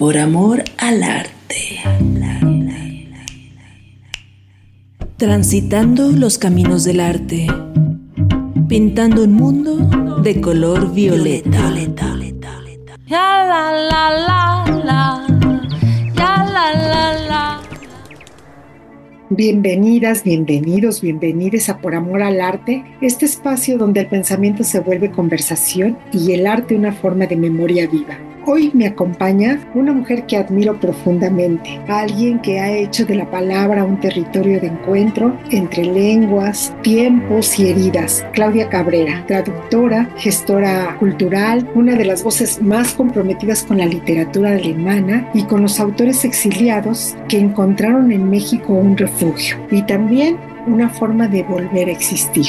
por amor al arte. Transitando los caminos del arte, pintando un mundo de color violeta. Ya la la la la, ya la la la. Bienvenidas, bienvenidos, bienvenides a Por Amor al Arte, este espacio donde el pensamiento se vuelve conversación y el arte una forma de memoria viva. Hoy me acompaña una mujer que admiro profundamente, alguien que ha hecho de la palabra un territorio de encuentro entre lenguas, tiempos y heridas. Claudia Cabrera, traductora, gestora cultural, una de las voces más comprometidas con la literatura alemana y con los autores exiliados que encontraron en México un refugio. Y también una forma de volver a existir.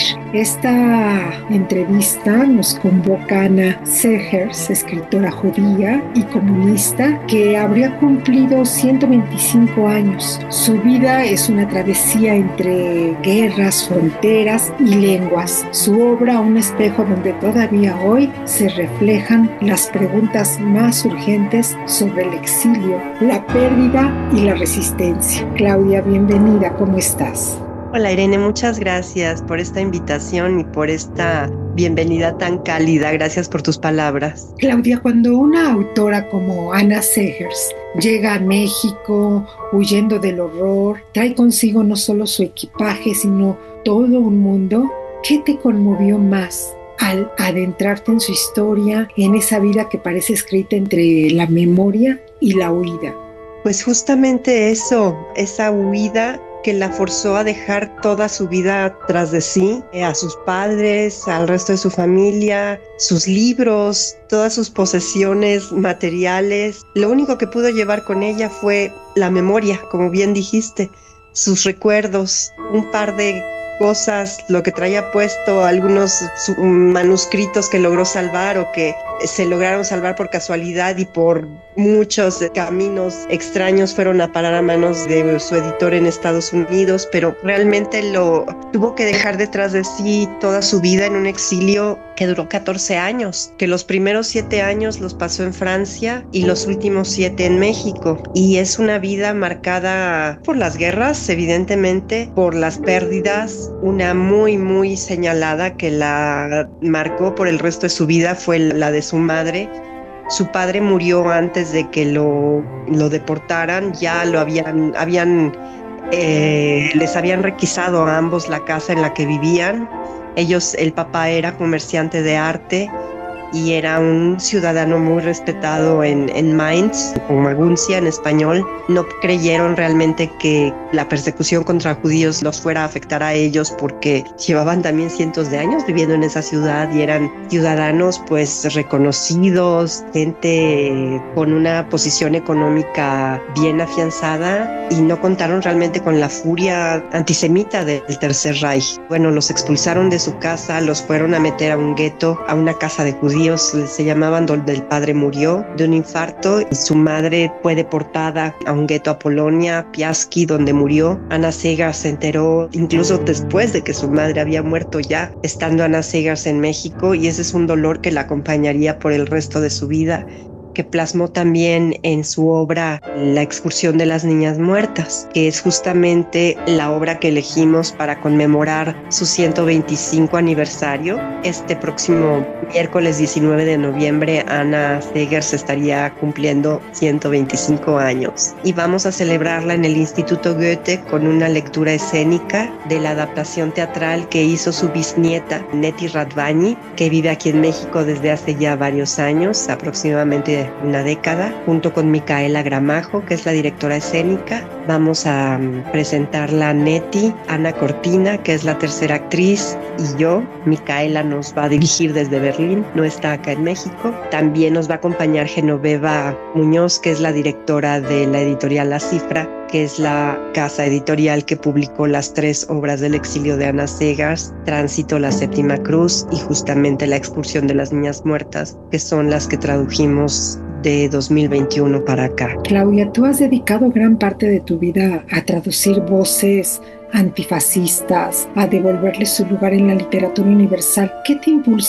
Esta entrevista nos convoca a Anna Segers, escritora judía y comunista que habría cumplido 125 años. Su vida es una travesía entre guerras, fronteras y lenguas. Su obra, un espejo donde todavía hoy se reflejan las preguntas más urgentes sobre el exilio, la pérdida y la resistencia. Claudia, bienvenida, ¿cómo estás? Hola Irene, muchas gracias por esta invitación y por esta bienvenida tan cálida. Gracias por tus palabras. Claudia, cuando una autora como Anna Segers llega a México huyendo del horror, trae consigo no solo su equipaje, sino todo un mundo, ¿qué te conmovió más al adentrarte en su historia, en esa vida que parece escrita entre la memoria y la huida? Pues justamente eso, esa huida que la forzó a dejar toda su vida tras de sí, a sus padres, al resto de su familia, sus libros, todas sus posesiones materiales. Lo único que pudo llevar con ella fue la memoria, como bien dijiste, sus recuerdos, un par de cosas, lo que traía puesto, algunos manuscritos que logró salvar o que se lograron salvar por casualidad y por muchos caminos extraños fueron a parar a manos de su editor en Estados Unidos, pero realmente lo tuvo que dejar detrás de sí toda su vida en un exilio que duró 14 años, que los primeros 7 años los pasó en Francia y los últimos 7 en México. Y es una vida marcada por las guerras, evidentemente, por las pérdidas. Una muy, muy señalada que la marcó por el resto de su vida fue la de su madre. Su padre murió antes de que lo deportaran, ya lo les habían requisado a ambos la casa en la que vivían. El papá era comerciante de arte y era un ciudadano muy respetado en Mainz, o Maguncia en español. No creyeron realmente que la persecución contra judíos los fuera a afectar a ellos porque llevaban también cientos de años viviendo en esa ciudad y eran ciudadanos pues reconocidos, gente con una posición económica bien afianzada, y no contaron realmente con la furia antisemita del Tercer Reich. Bueno, los expulsaron de su casa, los fueron a meter a un gueto, a una casa de judíos, se llamaban donde el padre murió de un infarto y su madre fue deportada a un gueto a Polonia, Piaski, donde murió. Anna Segers se enteró incluso después de que su madre había muerto ya, estando Anna Segers en México, y ese es un dolor que la acompañaría por el resto de su vida, que plasmó también en su obra La excursión de las niñas muertas, que es justamente la obra que elegimos para conmemorar su 125 aniversario. Este próximo miércoles 19 de noviembre, Anna Segers estaría cumpliendo 125 años y vamos a celebrarla en el Instituto Goethe con una lectura escénica de la adaptación teatral que hizo su bisnieta Neti Radvani, que vive aquí en México desde hace ya varios años, aproximadamente una década, junto con Micaela Gramajo, que es la directora escénica. Vamos a presentarla a Neti, Ana Cortina, que es la tercera actriz, y yo. Micaela nos va a dirigir desde Berlín, no está acá en México. También nos va a acompañar Genoveva Muñoz, que es la directora de la editorial La Cifra, que es la casa editorial que publicó las 3 obras del exilio de Anna Segers, Tránsito, La Séptima Cruz y justamente La excursión de las niñas muertas, que son las que tradujimos de 2021 para acá. Claudia, tú has dedicado gran parte de tu vida a traducir voces antifascistas, a devolverles su lugar en la literatura universal. ¿Qué te impulsa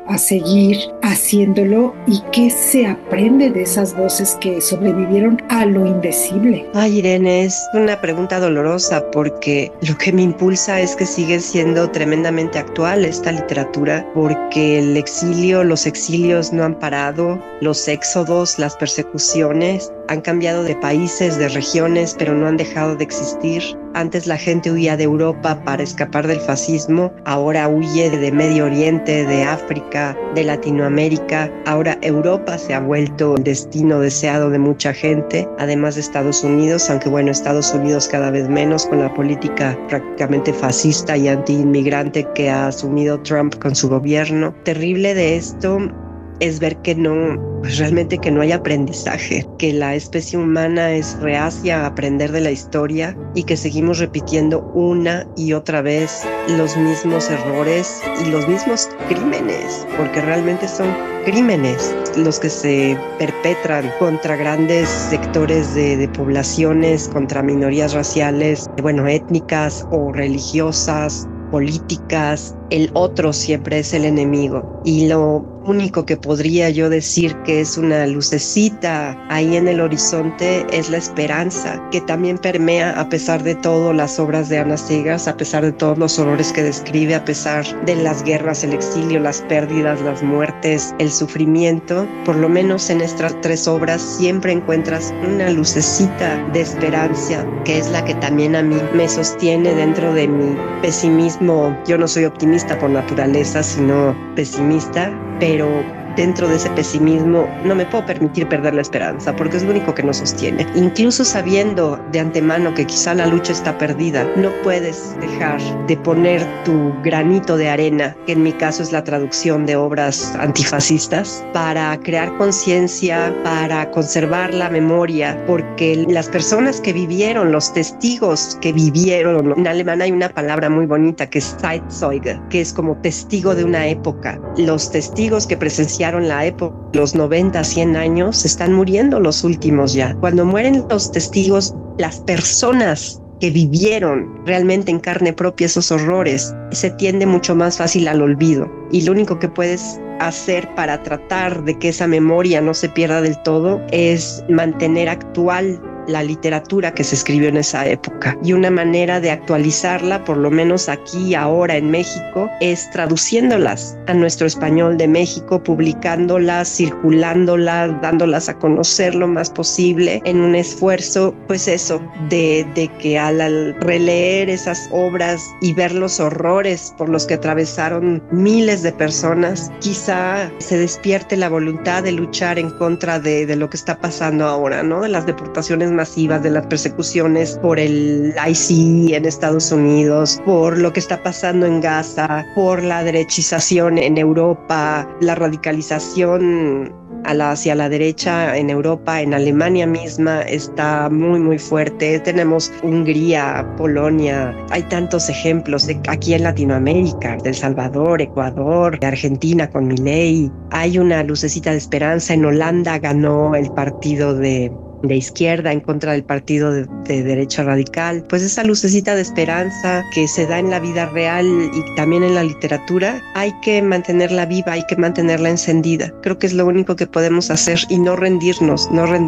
a seguir haciéndolo y qué se aprende de esas voces que sobrevivieron a lo indecible? Ay, Irene, es una pregunta dolorosa porque lo que me impulsa es que sigue siendo tremendamente actual esta literatura, porque el exilio, los exilios no han parado, los éxodos, las persecuciones han cambiado de países, de regiones, pero no han dejado de existir. Antes la gente huía de Europa para escapar del fascismo, ahora huye de Medio Oriente, de África, de Latinoamérica. Ahora Europa se ha vuelto el destino deseado de mucha gente, además de Estados Unidos, aunque bueno, Estados Unidos cada vez menos con la política prácticamente fascista y anti-inmigrante que ha asumido Trump con su gobierno. Terrible de esto es ver que pues realmente que no hay aprendizaje, que la especie humana es reacia a aprender de la historia y que seguimos repitiendo una y otra vez los mismos errores y los mismos crímenes, porque realmente son crímenes los que se perpetran contra grandes sectores de poblaciones, contra minorías raciales, étnicas o religiosas, políticas. El otro siempre es el enemigo, y lo único que podría yo decir que es una lucecita ahí en el horizonte es la esperanza, que también permea a pesar de todo las obras de Ana Segas, a pesar de todos los horrores que describe, a pesar de las guerras, el exilio, las pérdidas, las muertes, el sufrimiento. Por lo menos en estas tres obras siempre encuentras una lucecita de esperanza, que es la que también a mí me sostiene dentro de mi pesimismo. Yo no soy optimista por naturaleza, sino pesimista, pero dentro de ese pesimismo no me puedo permitir perder la esperanza, porque es lo único que nos sostiene. Incluso sabiendo de antemano que quizá la lucha está perdida, no puedes dejar de poner tu granito de arena, que en mi caso es la traducción de obras antifascistas, para crear conciencia, para conservar la memoria, porque las personas que vivieron, los testigos que vivieron, en alemán hay una palabra muy bonita que es Zeitzeuge, que es como testigo de una época. Los testigos que presenciaron la época, los 90, 100 años, están muriendo los últimos ya. Cuando mueren los testigos, las personas que vivieron realmente en carne propia esos horrores, se tiende mucho más fácil al olvido. Y lo único que puedes hacer para tratar de que esa memoria no se pierda del todo es mantener actual la literatura que se escribió en esa época. Y una manera de actualizarla, por lo menos aquí, ahora en México, es traduciéndolas a nuestro español de México, publicándolas, circulándolas, dándolas a conocer lo más posible, en un esfuerzo, pues eso, de que al releer esas obras y ver los horrores por los que atravesaron miles de personas, quizá se despierte la voluntad de luchar en contra de lo que está pasando ahora, ¿no? De las deportaciones masivas, de las persecuciones por el ICE en Estados Unidos, por lo que está pasando en Gaza, por la derechización en Europa, la radicalización hacia la derecha en Europa, en Alemania misma está muy muy fuerte. Tenemos Hungría, Polonia, hay tantos ejemplos aquí en Latinoamérica, de El Salvador, Ecuador, Argentina con Milei. Hay una lucecita de esperanza. En Holanda ganó el partido de izquierda en contra del partido de derecha radical. Pues esa lucecita de esperanza que se da en la vida real y también en la literatura, hay que mantenerla viva, hay que mantenerla encendida. Creo que es lo único que podemos hacer, y no rendirnos,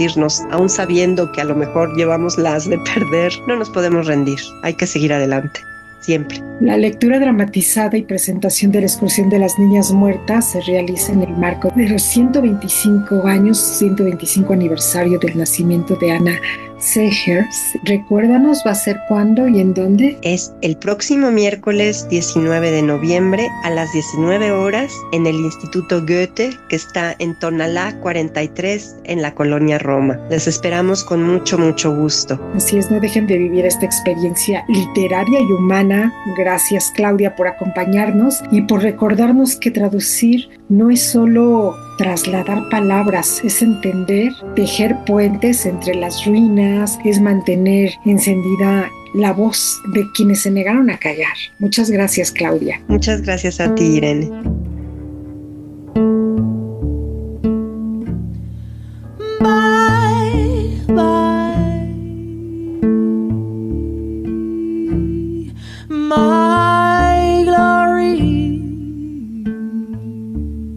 aún sabiendo que a lo mejor llevamos las de perder. No nos podemos rendir, hay que seguir adelante. Siempre. La lectura dramatizada y presentación de la excursión de las niñas muertas se realiza en el marco de los 125 aniversario del nacimiento de Ana Segers. Recuérdanos, ¿va a ser cuándo y en dónde? Es el próximo miércoles 19 de noviembre a las 19 horas en el Instituto Goethe, que está en Tonalá 43 en la colonia Roma. Les esperamos con mucho, mucho gusto. Así es, no dejen de vivir esta experiencia literaria y humana. Gracias, Claudia, por acompañarnos y por recordarnos que traducir no es solo trasladar palabras, es entender, tejer puentes entre las ruinas, es mantener encendida la voz de quienes se negaron a callar. Muchas gracias, Claudia. Muchas gracias a ti, Irene. Bye, bye, my glory.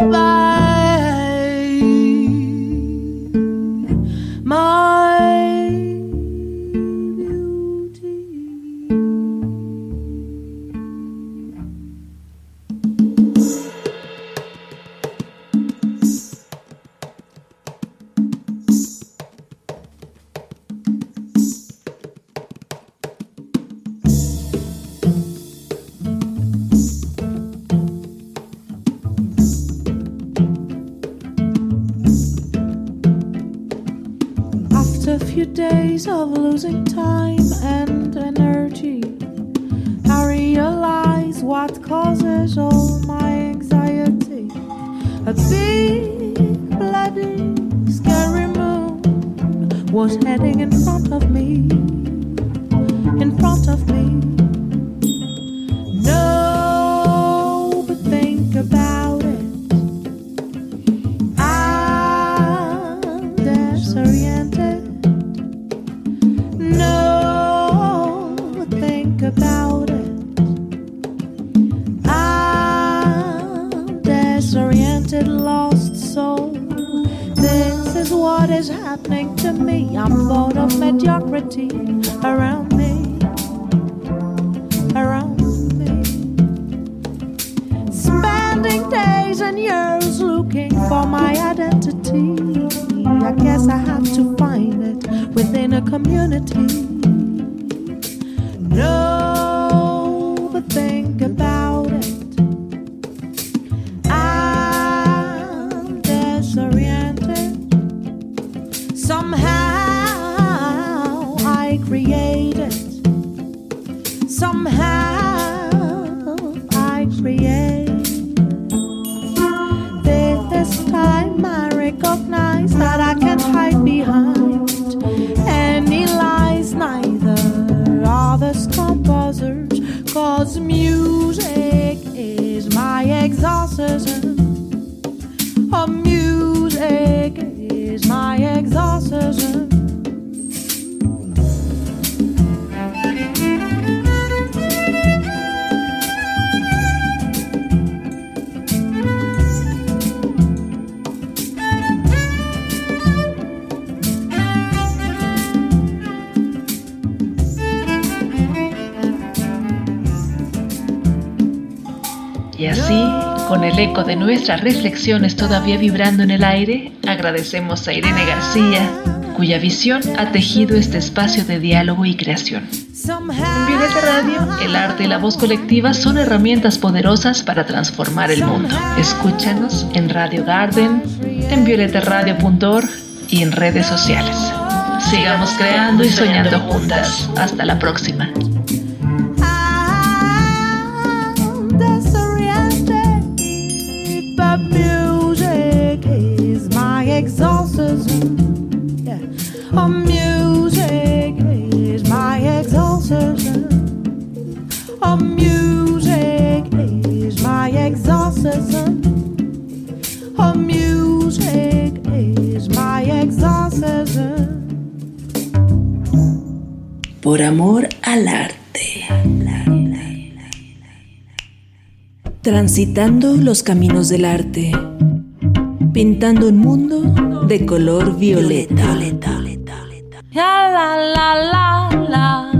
A few days of losing time and energy, I realize what causes all my anxiety. A big, bloody, scary moon was heading in front of me, in front of me. No, but think about it. I'm disoriented. About it, I'm disoriented, lost soul. This is what is happening to me. I'm bored of mediocrity around me, around me. Spending days and years looking for my identity. I guess I have to find it within a community. No, but think about it. I'm disoriented. Somehow I create it. Somehow I create. This time I recognize that I can't hide behind any lies, neither are the composers, 'cause music is my exorcism. Oh, music is my exorcism. Y así, con el eco de nuestras reflexiones todavía vibrando en el aire, agradecemos a Irene García, cuya visión ha tejido este espacio de diálogo y creación. En Violeta Radio, el arte y la voz colectiva son herramientas poderosas para transformar el mundo. Escúchanos en Radio Garden, en violetaradio.org y en redes sociales. Sigamos creando y soñando juntas. Hasta la próxima. Music is my exorcism. Yeah. Oh, music is my exorcism. Oh, music is my exorcism. Oh, music is my exorcism. Por amor al arte. Transitando los caminos del arte, pintando un mundo de color violeta. La la la la la.